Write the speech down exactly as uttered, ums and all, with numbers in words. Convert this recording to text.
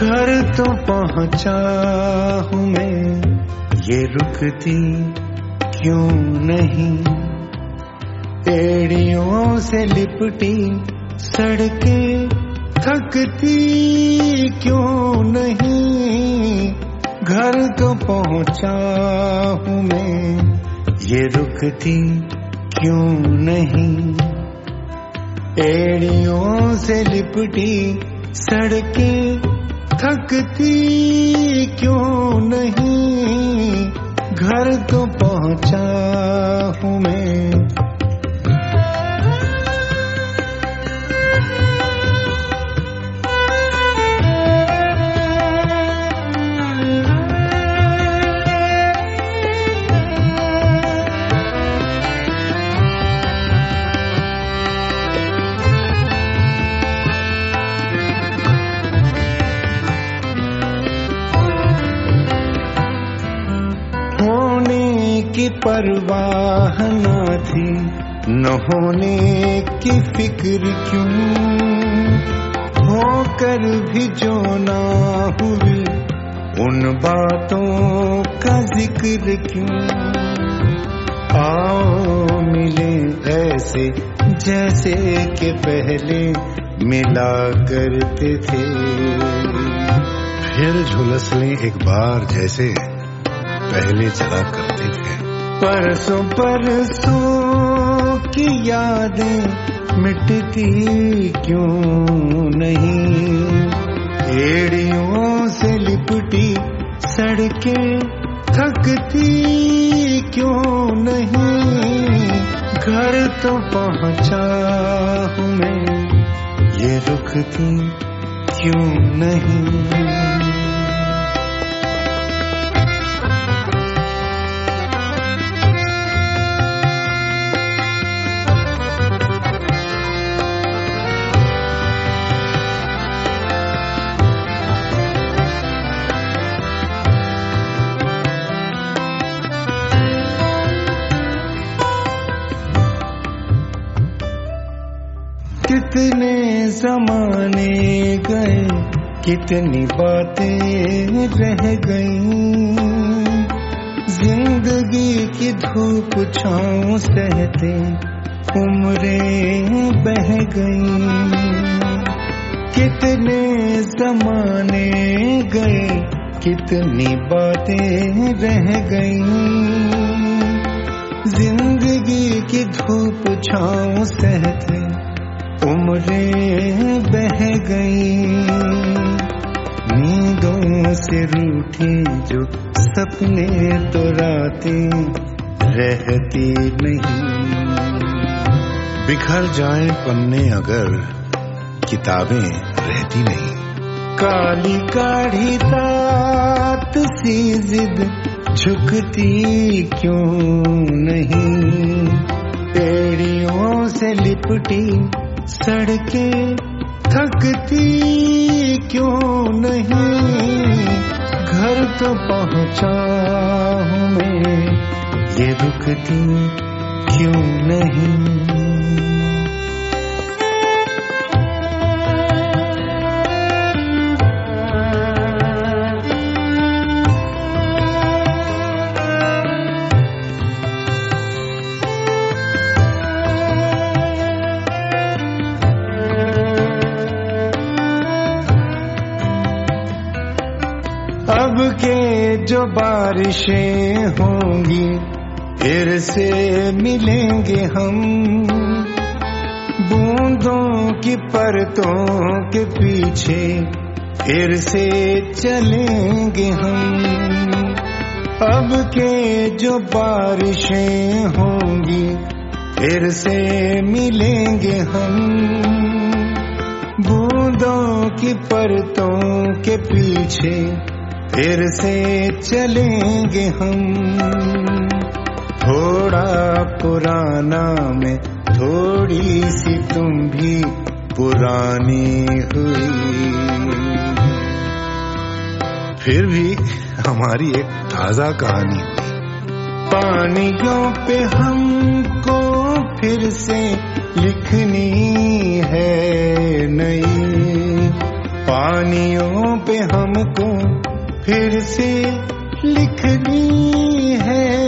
घर तो पहुंचा हूँ मैं, ये रुकती क्यों नहीं। एड़ियों से लिपटी सड़कें थकती क्यों नहीं। घर तो पहुंचा हूँ मैं, ये रुकती क्यों नहीं। एड़ियों से लिपटी सड़कें थकती क्यों नहीं। घर तो पहुंचा हूँ मैं। की परवाह न थी, न होने की फिक्र क्यों। होकर भी जो ना हुई, उन बातों का जिक्र क्यों। आओ मिले ऐसे जैसे कि पहले मिला करते थे। फिर झुलस लें एक बार जैसे पहले चला करते थे। परसों परसों की यादें मिटती क्यों नहीं। एड़ियों से लिपटी सड़कें थकती क्यों नहीं। घर तो पहुंचा हूँ मैं, ये रुकती क्यों नहीं। कितने ज़माने गए, कितनी बातें रह गईं। जिंदगी की धूप छाँव सहते उम्रें बह गईं। कितने ज़माने गए, कितनी बातें रह गईं। जिंदगी की धूप छाँव सहते उम्रें बह गईं। नींदों से रूठी जो सपने तो रातें रहती नहीं। बिखर जाएं पन्ने अगर किताबें रहती नहीं। काली काढ़ी तात सी जिद झुकती क्यों नहीं। एड़ियों से लिपटी सड़कें थकती क्यों नहीं। घर तो पहुंचा हूँ मैं, ये रुकती क्यों नहीं। अब के जो बारिशें होंगी, फिर से मिलेंगे हम। बूंदों की परतों के पीछे फिर से चलेंगे हम। अब के जो बारिशें होंगी, फिर से मिलेंगे हम। बूंदों की परतों के पीछे फिर से चलेंगे हम। थोड़ा पुराना मैं, थोड़ी सी तुम भी पुरानी हुई। फिर भी हमारी एक ताजा कहानी हुई। पानियों पे हमको फिर से लिखनी है नई। पानी कहानियों पे हमको फिर से लिखनी है।